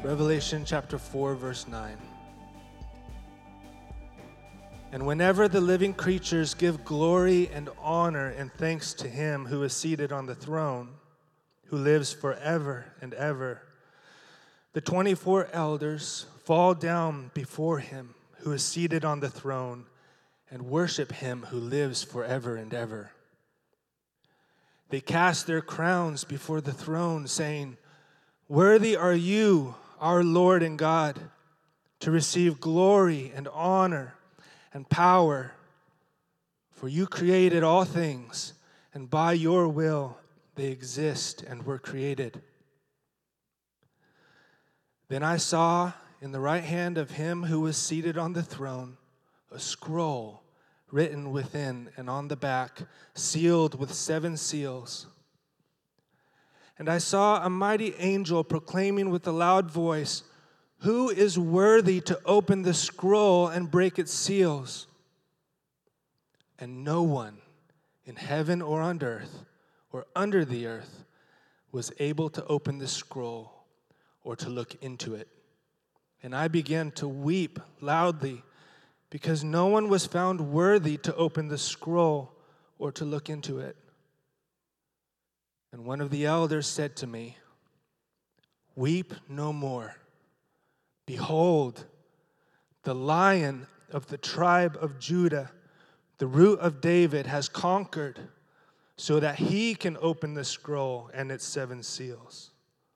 Revelation chapter 4, verse 9. And whenever the living creatures give glory and honor and thanks to him who is seated on the throne, who lives forever and ever, the 24 elders fall down before him who is seated on the throne and worship him who lives forever and ever. They cast their crowns before the throne, saying, "Worthy are you, our Lord and God, to receive glory and honor and power. For you created all things, and by your will they exist and were created." Then I saw in the right hand of him who was seated on the throne a scroll written within and on the back, sealed with 7 seals. And I saw a mighty angel proclaiming with a loud voice, "Who is worthy to open the scroll and break its seals?" And no one in heaven or on earth or under the earth was able to open the scroll or to look into it. And I began to weep loudly because no one was found worthy to open the scroll or to look into it. And one of the elders said to me, "Weep no more. Behold, the Lion of the tribe of Judah, the Root of David, has conquered so that he can open the scroll and its 7 seals."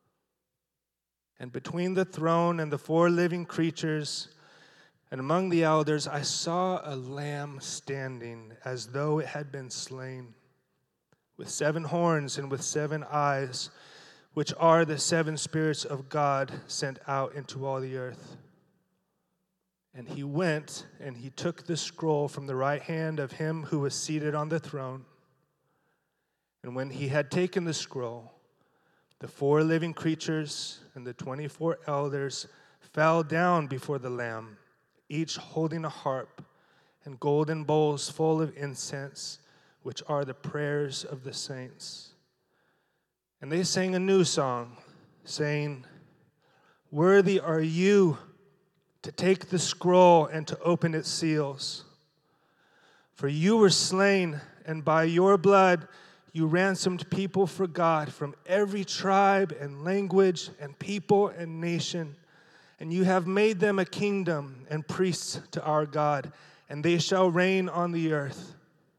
And between the throne and the 4 living creatures and among the elders, I saw a lamb standing as though it had been slain, with 7 horns and with 7 eyes, which are the 7 spirits of God sent out into all the earth. And he went and he took the scroll from the right hand of him who was seated on the throne. And when he had taken the scroll, the 4 living creatures and the 24 elders fell down before the Lamb, each holding a harp and golden bowls full of incense, which are the prayers of the saints. And they sang a new song, saying, "Worthy are you to take the scroll and to open its seals. For you were slain, and by your blood you ransomed people for God from every tribe and language and people and nation. And you have made them a kingdom and priests to our God, and they shall reign on the earth."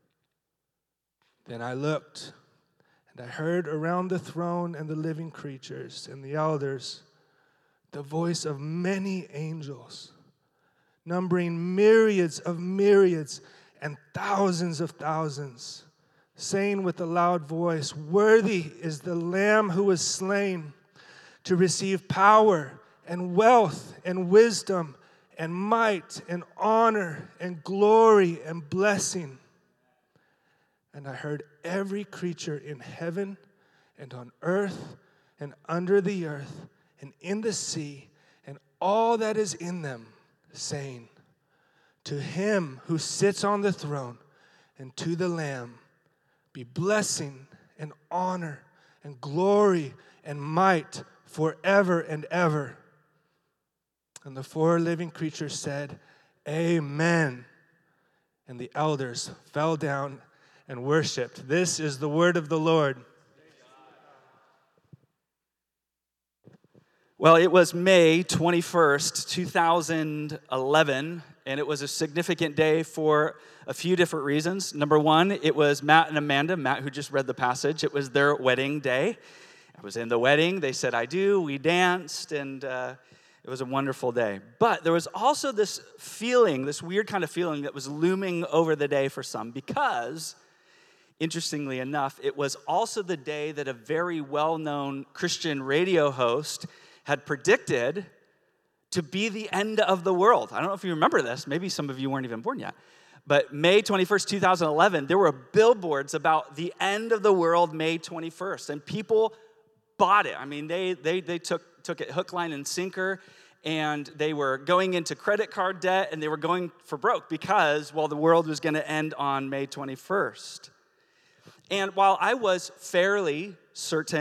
Then I looked, and I heard around the throne and the living creatures and the elders the voice of many angels, numbering myriads of myriads and thousands of thousands, saying with a loud voice, "Worthy is the Lamb who was slain to receive power and wealth and wisdom and might and honor and glory and blessing." And I heard every creature in heaven and on earth and under the earth and in the sea and all that is in them saying, "To him who sits on the throne and to the Lamb be blessing and honor and glory and might forever and ever." And the 4 living creatures said, "Amen." And the elders fell down and worshiped. This is the word of the Lord. Well, it was May 21st, 2011, and it was a significant day for a few different reasons. Number one, it was Matt and Amanda, Matt who just read the passage, it was their wedding day. I was in the wedding, they said I do, we danced, and it was a wonderful day. But there was also this feeling, this weird kind of feeling that was looming over the day for some because, interestingly enough, it was also the day that a very well-known Christian radio host had predicted to be the end of the world. I don't know if you remember this. Maybe some of you weren't even born yet. But May 21st, 2011, there were billboards about the end of the world May 21st. And people bought it. I mean, they took it hook, line, and sinker. And they were going into credit card debt. And they were going for broke because, well, the world was going to end on May 21st. And while I was fairly certain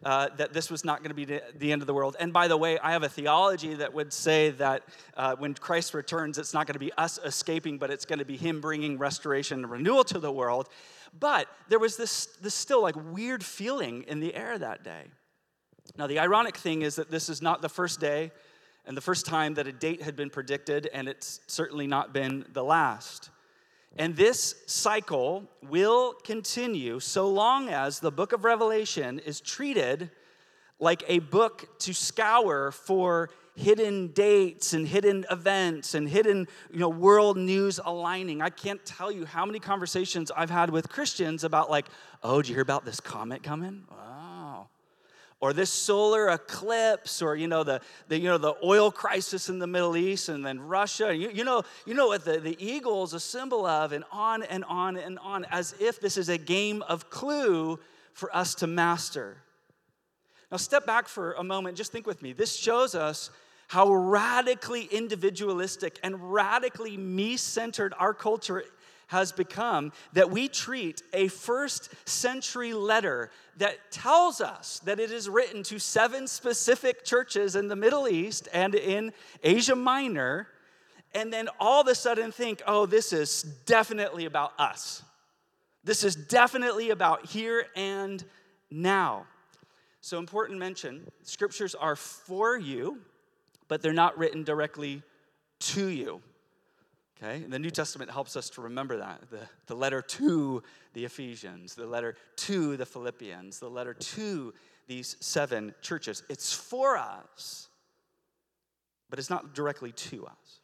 that this was not going to be the end of the world. And by the way, I have a theology that would say that when Christ returns, it's not going to be us escaping, but it's going to be him bringing restoration and renewal to the world. But there was this still like weird feeling in the air that day. Now, the ironic thing is that this is not the first day and the first time that a date had been predicted, and it's certainly not been the last. And this cycle will continue so long as the book of Revelation is treated like a book to scour for hidden dates and hidden events and hidden, world news aligning. I can't tell you how many conversations I've had with Christians about like, oh, did you hear about this comet coming? Wow. Or this solar eclipse, or the oil crisis in the Middle East, and then Russia. You know what the eagle is a symbol of, and on and on and on, as if this is a game of Clue for us to master. Now, step back for a moment. Just think with me. This shows us how radically individualistic and radically me-centered our culture has become, that we treat a first century letter that tells us that it is written to 7 specific churches in the Middle East and in Asia Minor, and then all of a sudden think, oh, this is definitely about us. This is definitely about here and now. So important mention, scriptures are for you, but they're not written directly to you. Okay? And the New Testament helps us to remember that. The letter to the Ephesians, the letter to the Philippians, the letter to these 7 churches. It's for us, but it's not directly to us.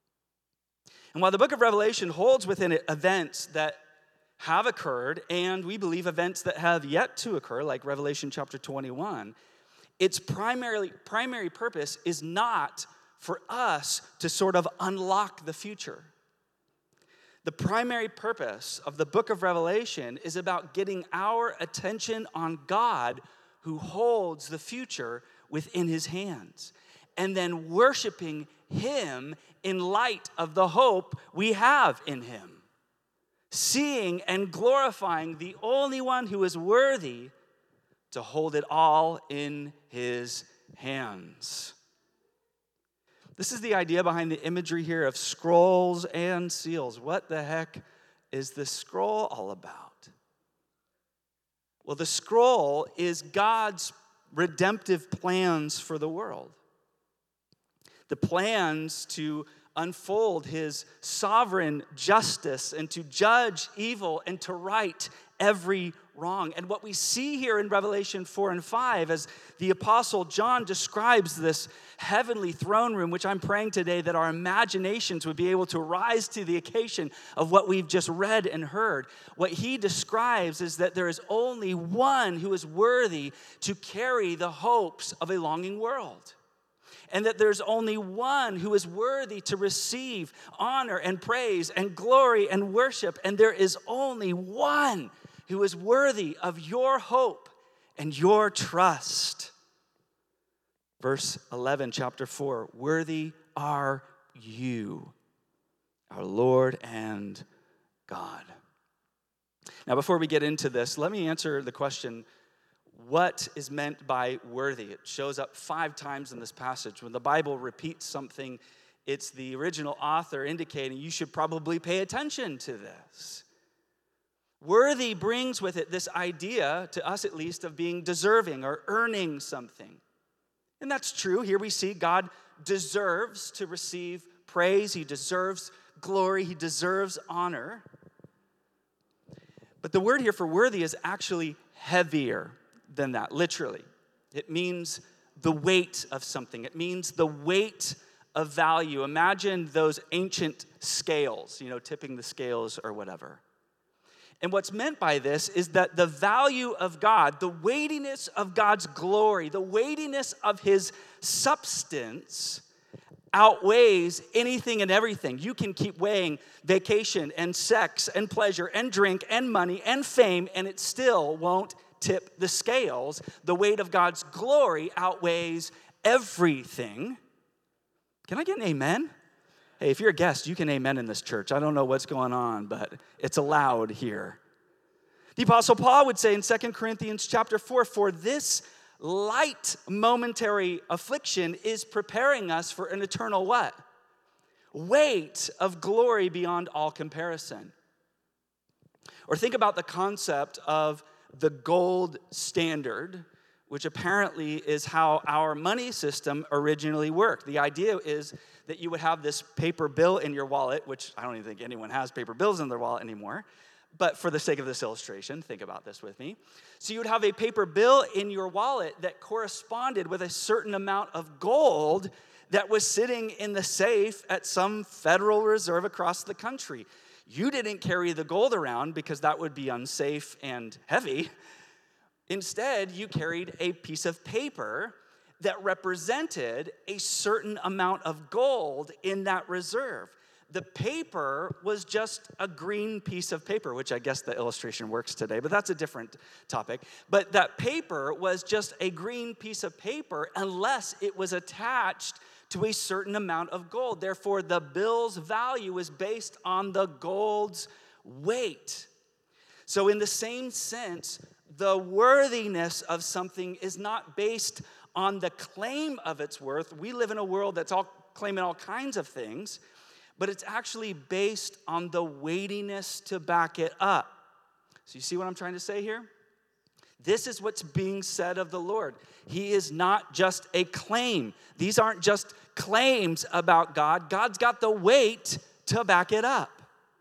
And while the book of Revelation holds within it events that have occurred, and we believe events that have yet to occur, like Revelation chapter 21, its primary purpose is not for us to sort of unlock the future. The primary purpose of the book of Revelation is about getting our attention on God, who holds the future within his hands, and then worshiping him in light of the hope we have in him, seeing and glorifying the only one who is worthy to hold it all in his hands. This is the idea behind the imagery here of scrolls and seals. What the heck is the scroll all about? Well, the scroll is God's redemptive plans for the world. The plans to unfold his sovereign justice and to judge evil and to right every wrong. And what we see here in Revelation 4 and 5, as the Apostle John describes this heavenly throne room, which I'm praying today that our imaginations would be able to rise to the occasion of what we've just read and heard. What he describes is that there is only one who is worthy to carry the hopes of a longing world. And that there's only one who is worthy to receive honor and praise and glory and worship. And there is only one who is worthy of your hope and your trust. Verse 11, chapter 4, worthy are you, our Lord and God. Now, before we get into this, let me answer the question, what is meant by worthy? It shows up 5 times in this passage. When the Bible repeats something, it's the original author indicating you should probably pay attention to this. Worthy brings with it this idea, to us at least, of being deserving or earning something. And that's true. Here we see God deserves to receive praise. He deserves glory. He deserves honor. But the word here for worthy is actually heavier than that, literally. It means the weight of something. It means the weight of value. Imagine those ancient scales, tipping the scales or whatever. And what's meant by this is that the value of God, the weightiness of God's glory, the weightiness of his substance outweighs anything and everything. You can keep weighing vacation and sex and pleasure and drink and money and fame, and it still won't tip the scales. The weight of God's glory outweighs everything. Can I get an amen? Hey, if you're a guest, you can amen in this church. I don't know what's going on, but it's allowed here. The Apostle Paul would say in 2 Corinthians chapter 4, for this light momentary affliction is preparing us for an eternal what? Weight of glory beyond all comparison. Or think about the concept of the gold standard, which apparently is how our money system originally worked. The idea is that you would have this paper bill in your wallet, which I don't even think anyone has paper bills in their wallet anymore. But for the sake of this illustration, think about this with me. So you would have a paper bill in your wallet that corresponded with a certain amount of gold that was sitting in the safe at some Federal Reserve across the country. You didn't carry the gold around because that would be unsafe and heavy. Instead, you carried a piece of paper that represented a certain amount of gold in that reserve. The paper was just a green piece of paper, which I guess the illustration works today, but that's a different topic. But that paper was just a green piece of paper unless it was attached to a certain amount of gold. Therefore, the bill's value is based on the gold's weight. So in the same sense, the worthiness of something is not based on the claim of its worth. We live in a world that's all claiming all kinds of things, but it's actually based on the weightiness to back it up. So you see what I'm trying to say here? This is what's being said of the Lord. He is not just a claim. These aren't just claims about God. God's got the weight to back it up.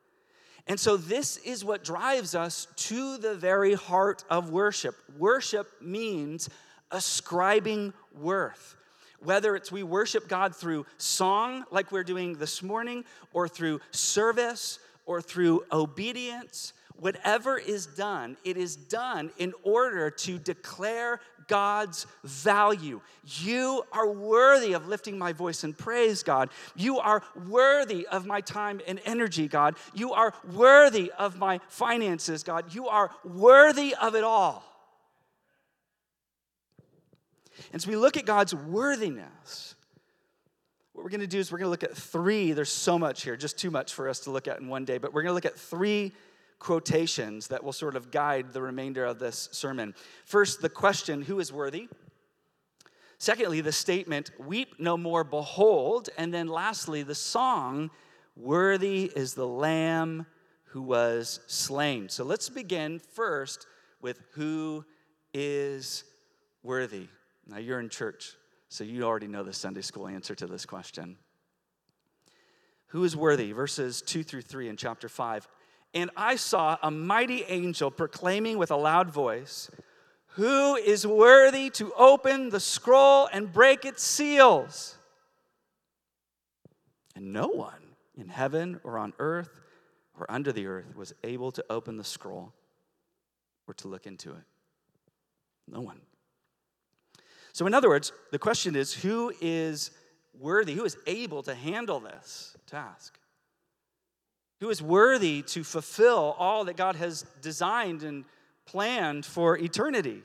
And so this is what drives us to the very heart of worship. Worship means ascribing worth. Whether it's we worship God through song, like we're doing this morning, or through service, or through obedience, whatever is done, it is done in order to declare God's value. You are worthy of lifting my voice in praise, God. You are worthy of my time and energy, God. You are worthy of my finances, God. You are worthy of it all. And so we look at God's worthiness. What we're going to do is we're going to look at three. There's so much here, just too much for us to look at in one day. But we're going to look at three quotations that will sort of guide the remainder of this sermon. First, the question, who is worthy? Secondly, the statement, weep no more, behold. And then lastly, the song, worthy is the Lamb who was slain. So let's begin first with who is worthy. Now, you're in church, so you already know the Sunday school answer to this question. Who is worthy? Verses 2 through 3 in chapter 5. And I saw a mighty angel proclaiming with a loud voice, who is worthy to open the scroll and break its seals? And no one in heaven or on earth or under the earth was able to open the scroll or to look into it. No one. So in other words, the question is, who is worthy? Who is able to handle this task? Who is worthy to fulfill all that God has designed and planned for eternity?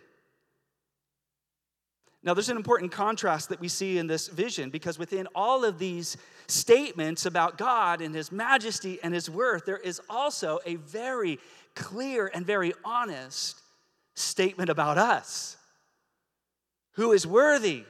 Now, there's an important contrast that we see in this vision, because within all of these statements about God and His majesty and His worth, there is also a very clear and very honest statement about us. Who is worthy?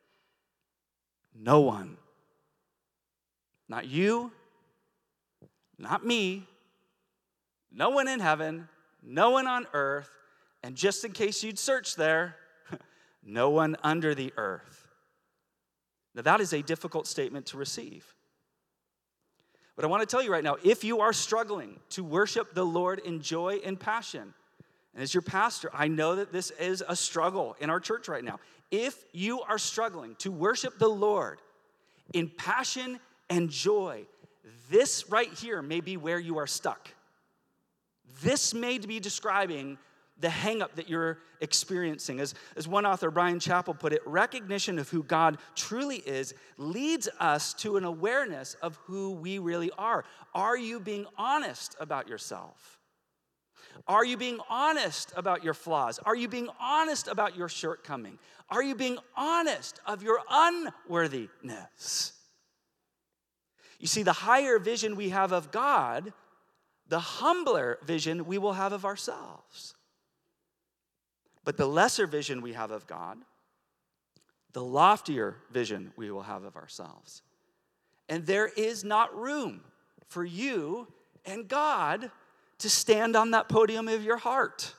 No one. Not you, not me, no one in heaven, no one on earth, and just in case you'd search there, no one under the earth. Now, that is a difficult statement to receive. But I want to tell you right now, if you are struggling to worship the Lord in joy and passion, and as your pastor, I know that this is a struggle in our church right now. If you are struggling to worship the Lord in passion and joy, this right here may be where you are stuck. This may be describing the hang-up that you're experiencing. As one author, Brian Chappell, put it, recognition of who God truly is leads us to an awareness of who we really are. Are you being honest about yourself? Are you being honest about your flaws? Are you being honest about your shortcoming? Are you being honest of your unworthiness? You see, the higher vision we have of God, the humbler vision we will have of ourselves. But the lesser vision we have of God, the loftier vision we will have of ourselves. And there is not room for you and God to stand on that podium of your heart.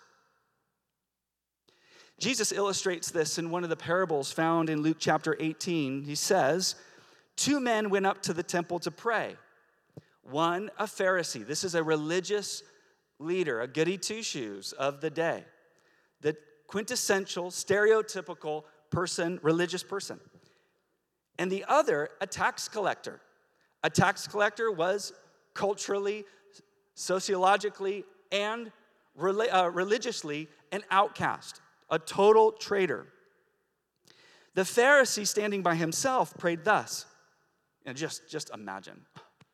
Jesus illustrates this in one of the parables found in Luke chapter 18. He says, 2 men went up to the temple to pray. One, a Pharisee. This is a religious leader, a goody two-shoes of the day. The quintessential, stereotypical person, religious person. And the other, a tax collector. A tax collector was culturally, sociologically, and religiously an outcast, a total traitor. The Pharisee, standing by himself, prayed thus. And just imagine.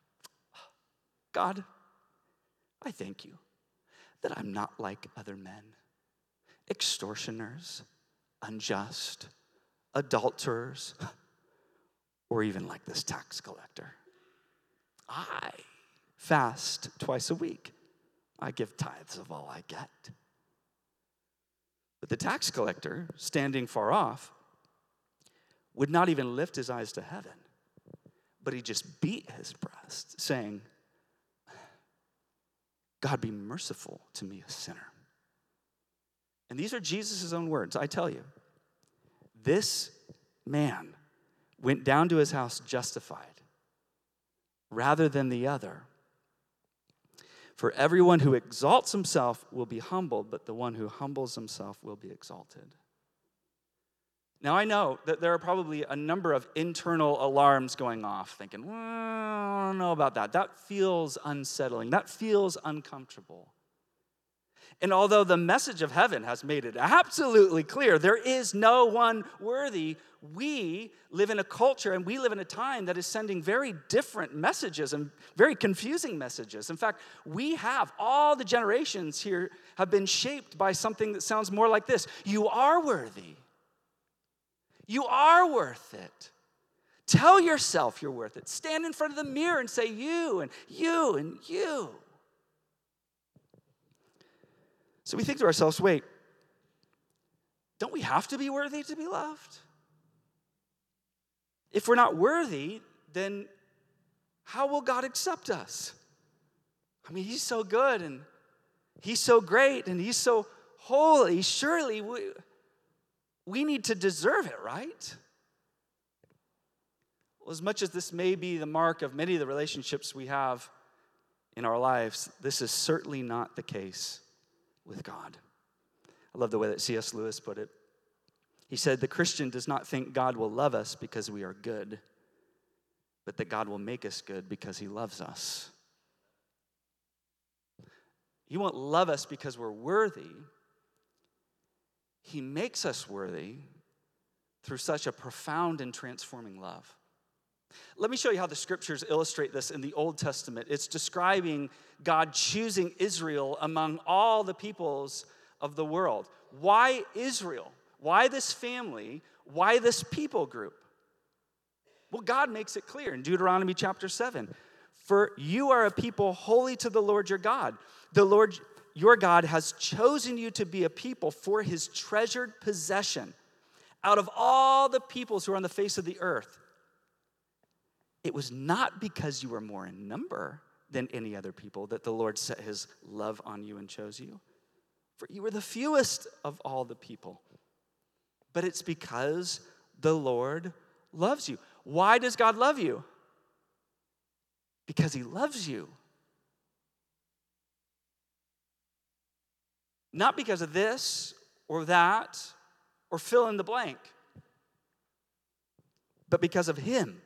God, I thank you that I'm not like other men, extortioners, unjust, adulterers, or even like this tax collector. I fast twice a week. I give tithes of all I get. But the tax collector, standing far off, would not even lift his eyes to heaven, but he just beat his breast, saying, God, be merciful to me, a sinner. And these are Jesus' own words. I tell you, this man went down to his house justified rather than the other. For everyone who exalts himself will be humbled, but the one who humbles himself will be exalted. Now, I know that there are probably a number of internal alarms going off, thinking, well, I don't know about that. That feels unsettling. That feels uncomfortable. And although the message of heaven has made it absolutely clear, there is no one worthy, we live in a culture and we live in a time that is sending very different messages and very confusing messages. In fact, all the generations here have been shaped by something that sounds more like this. You are worthy. You are worth it. Tell yourself you're worth it. Stand in front of the mirror and say you and you and you. So we think to ourselves, wait, don't we have to be worthy to be loved? If we're not worthy, then how will God accept us? I mean, he's so good and he's so great and he's so holy. Surely we need to deserve it, right? Well, as much as this may be the mark of many of the relationships we have in our lives, this is certainly not the case with God. I love the way that C.S. Lewis put it. He said, the Christian does not think God will love us because we are good, but that God will make us good because he loves us. He won't love us because we're worthy. He makes us worthy through such a profound and transforming love. Let me show you how the scriptures illustrate this in the Old Testament. It's describing God choosing Israel among all the peoples of the world. Why Israel? Why this family? Why this people group? Well, God makes it clear in Deuteronomy chapter 7. For you are a people holy to the Lord your God. The Lord your God has chosen you to be a people for his treasured possession out of all the peoples who are on the face of the earth. It was not because you were more in number than any other people that the Lord set his love on you and chose you. For you were the fewest of all the people. But it's because the Lord loves you. Why does God love you? Because he loves you. Not because of this or that or fill in the blank, but because of him.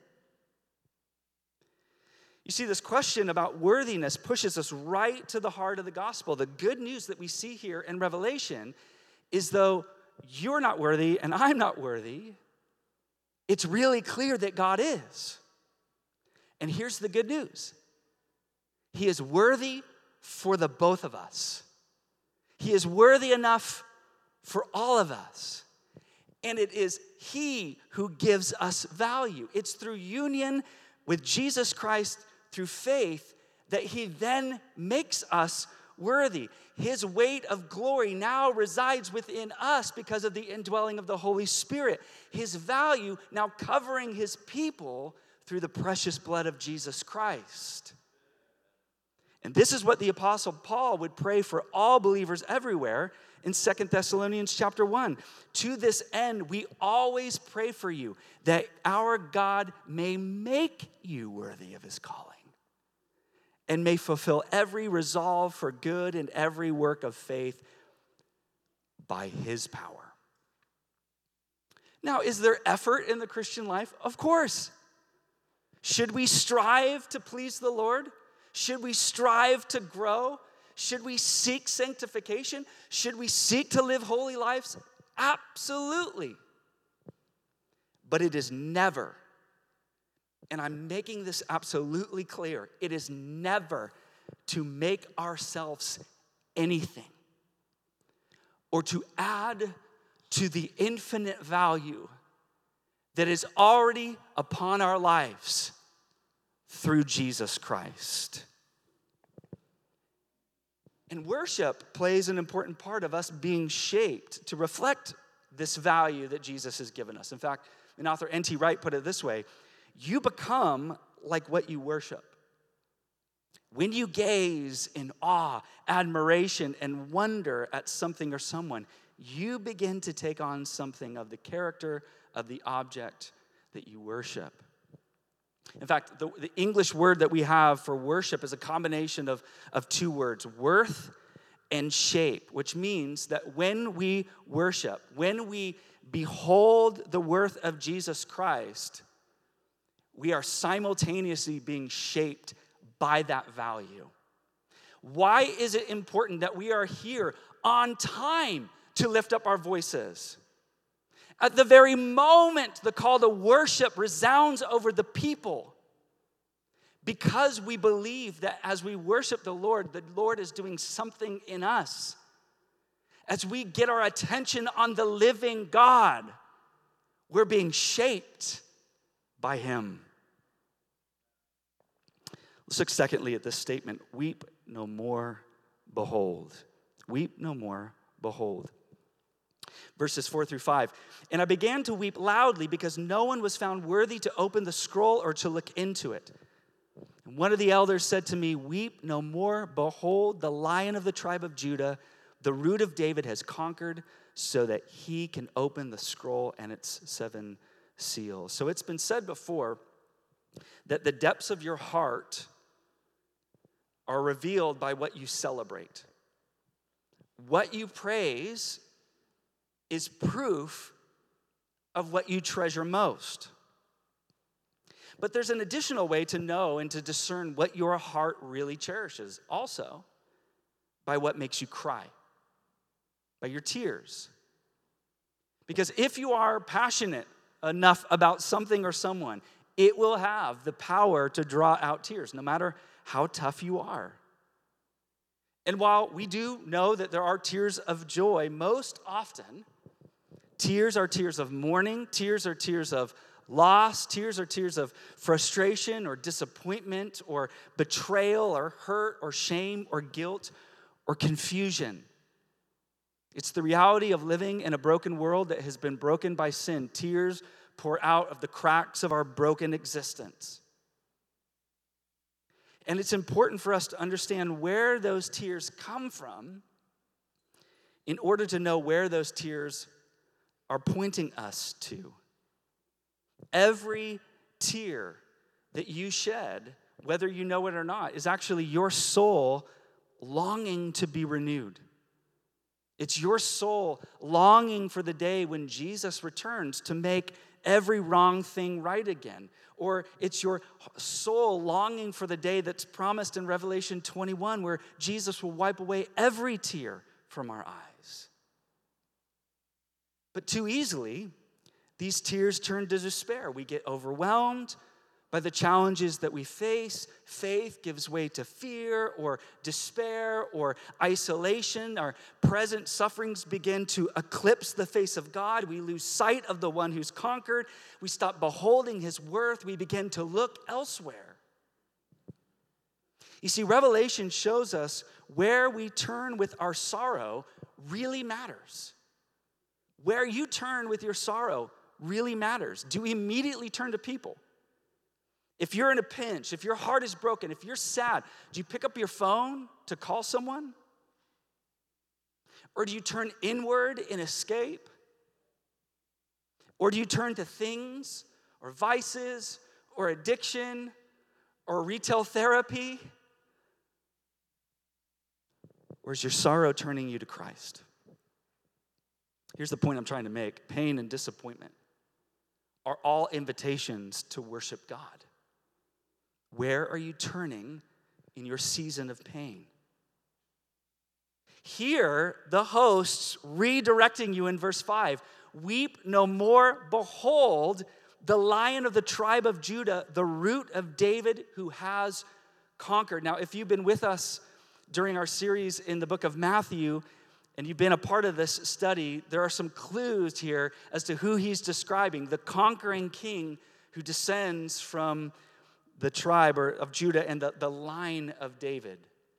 You see, this question about worthiness pushes us right to the heart of the gospel. The good news that we see here in Revelation is though you're not worthy and I'm not worthy, it's really clear that God is. And here's the good news. He is worthy for the both of us. He is worthy enough for all of us. And it is he who gives us value. It's through union with Jesus Christ, through faith, that he then makes us worthy. His weight of glory now resides within us because of the indwelling of the Holy Spirit. His value now covering his people through the precious blood of Jesus Christ. And this is what the Apostle Paul would pray for all believers everywhere in 2 Thessalonians chapter 1. To this end, we always pray for you, that our God may make you worthy of his calling, and may fulfill every resolve for good and every work of faith by his power. Now, is there effort in the Christian life? Of course. Should we strive to please the Lord? Should we strive to grow? Should we seek sanctification? Should we seek to live holy lives? Absolutely. But it is never, and I'm making this absolutely clear, it is never to make ourselves anything or to add to the infinite value that is already upon our lives through Jesus Christ. And worship plays an important part of us being shaped to reflect this value that Jesus has given us. In fact, an author, N.T. Wright, put it this way: you become like what you worship. When you gaze in awe, admiration, and wonder at something or someone, you begin to take on something of the character of the object that you worship. In fact, the English word that we have for worship is a combination of two words, worth and shape, which means that when we worship, when we behold the worth of Jesus Christ, we are simultaneously being shaped by that value. Why is it important that we are here on time to lift up our voices? At the very moment the call to worship resounds over the people, because we believe that as we worship the Lord is doing something in us. As we get our attention on the living God, we're being shaped by him. Let's look secondly at this statement: weep no more, behold. Weep no more, behold. Verses 4-5. And I began to weep loudly because no one was found worthy to open the scroll or to look into it. And one of the elders said to me, weep no more, behold, the Lion of the tribe of Judah, the Root of David, has conquered so that he can open the scroll and its 7 seals. So it's been said before that the depths of your heart are revealed by what you celebrate. What you praise is proof of what you treasure most. But there's an additional way to know and to discern what your heart really cherishes, also by what makes you cry, by your tears. Because if you are passionate enough about something or someone, it will have the power to draw out tears, no matter how tough you are. And while we do know that there are tears of joy, most often, tears are tears of mourning, tears are tears of loss, tears are tears of frustration or disappointment or betrayal or hurt or shame or guilt or confusion. It's the reality of living in a broken world that has been broken by sin. Tears pour out of the cracks of our broken existence. And it's important for us to understand where those tears come from in order to know where those tears are pointing us to. Every tear that you shed, whether you know it or not, is actually your soul longing to be renewed. It's your soul longing for the day when Jesus returns to make every wrong thing right again. Or it's your soul longing for the day that's promised in Revelation 21, where Jesus will wipe away every tear from our eyes. But too easily, these tears turn to despair. We get overwhelmed by the challenges that we face. Faith gives way to fear or despair or isolation. Our present sufferings begin to eclipse the face of God. We lose sight of the one who's conquered. We stop beholding his worth. We begin to look elsewhere. You see, Revelation shows us where we turn with our sorrow really matters. Where you turn with your sorrow really matters. Do we immediately turn to people? If you're in a pinch, if your heart is broken, if you're sad, do you pick up your phone to call someone? Or do you turn inward and escape? Or do you turn to things or vices or addiction or retail therapy? Or is your sorrow turning you to Christ? Here's the point I'm trying to make. Pain and disappointment are all invitations to worship God. Where are you turning in your season of pain? Here, the hosts redirecting you in verse 5. Weep no more. Behold, the Lion of the tribe of Judah, the Root of David, who has conquered. Now, if you've been with us during our series in the book of Matthew, and you've been a part of this study, there are some clues here as to who he's describing, the conquering king who descends from the tribe of Judah and the line of David.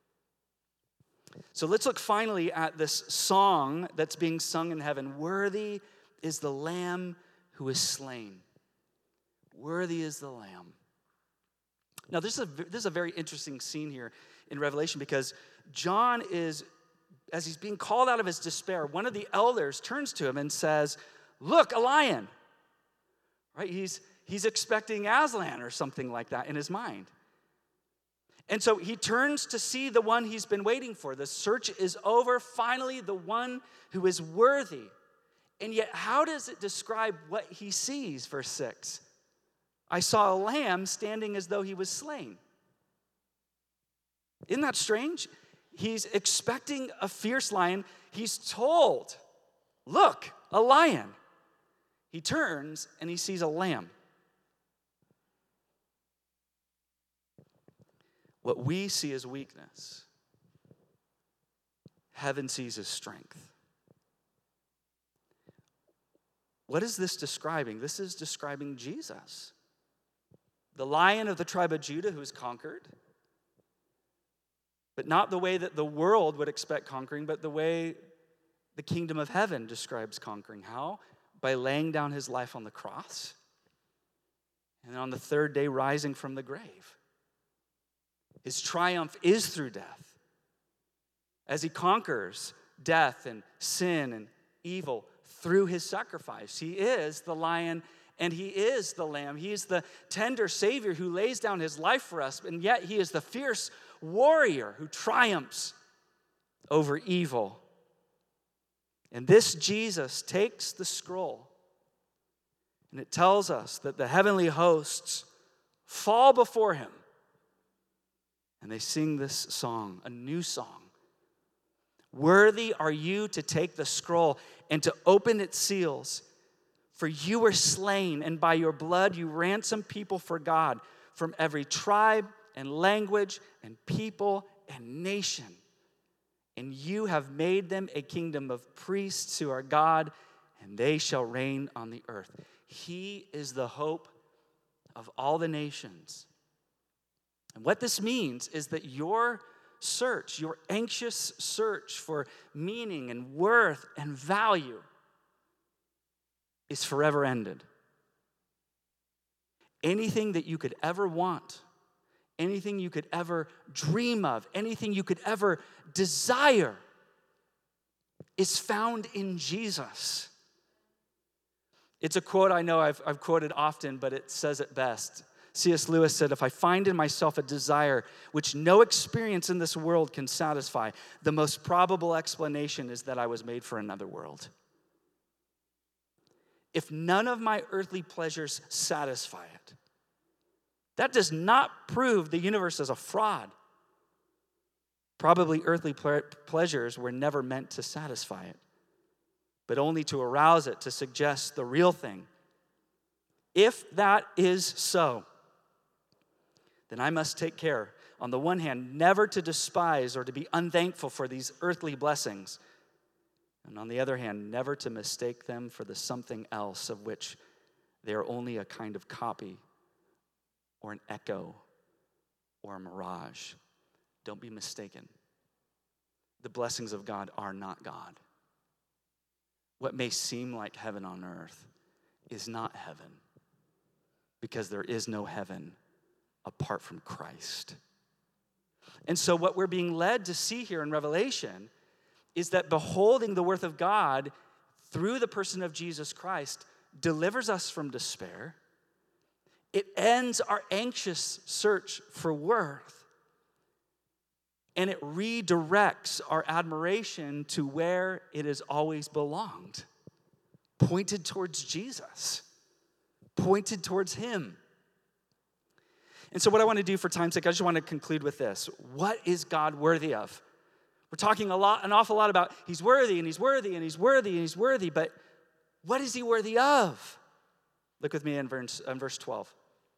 So let's look finally at this song that's being sung in heaven. Worthy is the Lamb who is slain. Worthy is the Lamb. Now, this is a very interesting scene here in Revelation because John is, as he's being called out of his despair, one of the elders turns to him and says, "Look, a lion." Right? He's expecting Aslan or something like that in his mind. And so he turns to see the one he's been waiting for. The search is over. Finally, the one who is worthy. And yet, how does it describe what he sees? Verse 6. I saw a lamb standing as though he was slain. Isn't that strange? He's expecting a fierce lion. He's told, look, a lion. He turns and he sees a lamb. What we see as weakness, heaven sees as strength. What is this describing? This is describing Jesus, the Lion of the tribe of Judah who is conquered, but not the way that the world would expect conquering, but the way the kingdom of heaven describes conquering. How? By laying down his life on the cross, and then on the third day rising from the grave. His triumph is through death. As he conquers death and sin and evil through his sacrifice. He is the lion and he is the lamb. He is the tender Savior who lays down his life for us, and yet he is the fierce warrior who triumphs over evil. And this Jesus takes the scroll, and it tells us that the heavenly hosts fall before him. And they sing this song, a new song. Worthy are you to take the scroll and to open its seals. For you were slain, and by your blood you ransomed people for God from every tribe and language and people and nation. And you have made them a kingdom of priests to our God, and they shall reign on the earth. He is the hope of all the nations. And what this means is that your search, your anxious search for meaning and worth and value is forever ended. Anything that you could ever want, anything you could ever dream of, anything you could ever desire is found in Jesus. It's a quote I know I've quoted often, but it says it best. C.S. Lewis said, if I find in myself a desire which no experience in this world can satisfy, the most probable explanation is that I was made for another world. If none of my earthly pleasures satisfy it, that does not prove the universe is a fraud. Probably earthly pleasures were never meant to satisfy it, but only to arouse it, to suggest the real thing. If that is so, then I must take care, on the one hand, never to despise or to be unthankful for these earthly blessings, and on the other hand, never to mistake them for the something else of which they are only a kind of copy or an echo or a mirage. Don't be mistaken. The blessings of God are not God. What may seem like heaven on earth is not heaven, because there is no heaven apart from Christ. And so what we're being led to see here in Revelation is that beholding the worth of God through the person of Jesus Christ delivers us from despair. It ends our anxious search for worth. And it redirects our admiration to where it has always belonged, pointed towards Jesus, pointed towards him. And so what I want to do for time's sake, I just want to conclude with this. What is God worthy of? We're talking an awful lot about he's worthy and he's worthy and he's worthy and he's worthy, but what is he worthy of? Look with me in verse 12.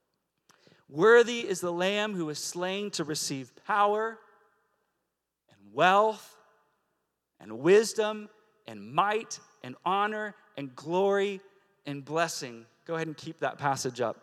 Worthy is the Lamb who was slain to receive power and wealth and wisdom and might and honor and glory and blessing. Go ahead and keep that passage up.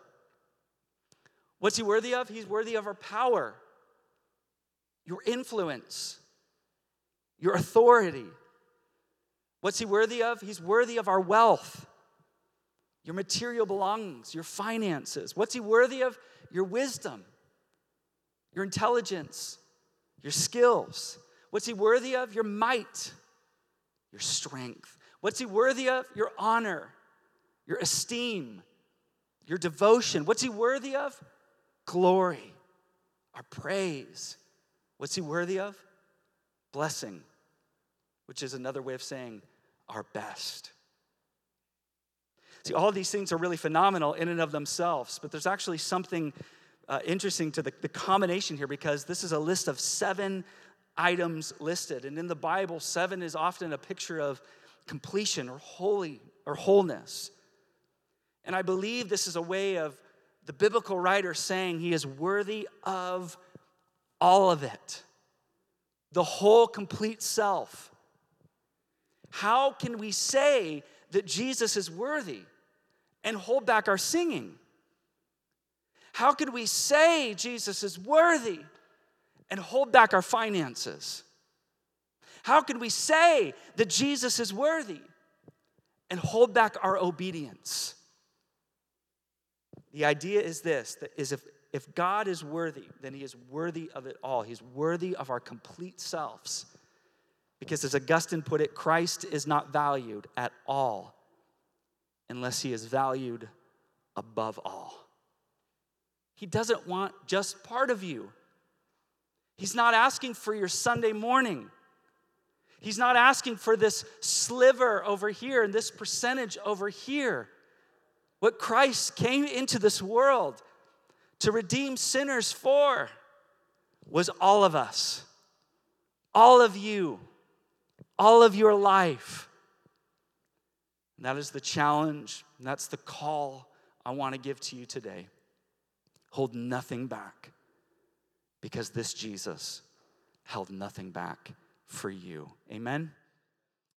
What's he worthy of? He's worthy of our power, your influence, your authority. What's he worthy of? He's worthy of our wealth, your material belongings, your finances. What's he worthy of? Your wisdom, your intelligence, your skills. What's he worthy of? Your might, your strength. What's he worthy of? Your honor, your esteem, your devotion. What's he worthy of? Glory, our praise. What's he worthy of? Blessing, which is another way of saying our best. See, all of these things are really phenomenal in and of themselves, but there's actually something interesting to the combination here, because this is a list of 7 items listed. And in the Bible, 7 is often a picture of completion or wholeness. And I believe this is a way of the biblical writer saying he is worthy of all of it, the whole complete self. How can we say that Jesus is worthy and hold back our singing? How can we say Jesus is worthy and hold back our finances? How can we say that Jesus is worthy and hold back our obedience? The idea is this, that is if God is worthy, then he is worthy of it all. He's worthy of our complete selves. Because as Augustine put it, Christ is not valued at all unless he is valued above all. He doesn't want just part of you. He's not asking for your Sunday morning. He's not asking for this sliver over here and this percentage over here. What Christ came into this world to redeem sinners for was all of us, all of you, all of your life. And that is the challenge, and that's the call I want to give to you today. Hold nothing back, because this Jesus held nothing back for you. Amen?